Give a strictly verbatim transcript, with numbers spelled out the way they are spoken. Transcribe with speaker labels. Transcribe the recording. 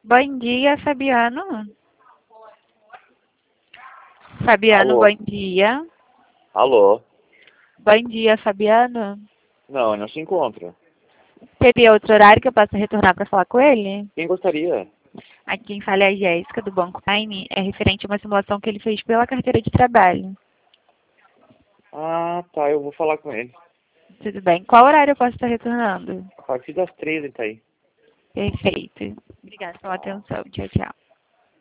Speaker 1: Bom dia, Fabiano. Fabiano,
Speaker 2: Alô?
Speaker 1: bom dia.
Speaker 2: Alô?
Speaker 1: Bom dia, Fabiano.
Speaker 2: Não, ele não se encontra.
Speaker 1: Teria outro horário que eu possa retornar para falar com ele?
Speaker 2: Quem gostaria?
Speaker 1: Aqui quem fala é a Jéssica, do Banco Time. É referente a uma simulação que ele fez pela carteira de trabalho.
Speaker 2: Ah, tá, eu vou falar com ele.
Speaker 1: Tudo bem. Qual horário eu posso estar retornando?
Speaker 2: A partir das três ele tá aí.
Speaker 1: Perfeito. Obrigada pela atenção. Tchau, tchau.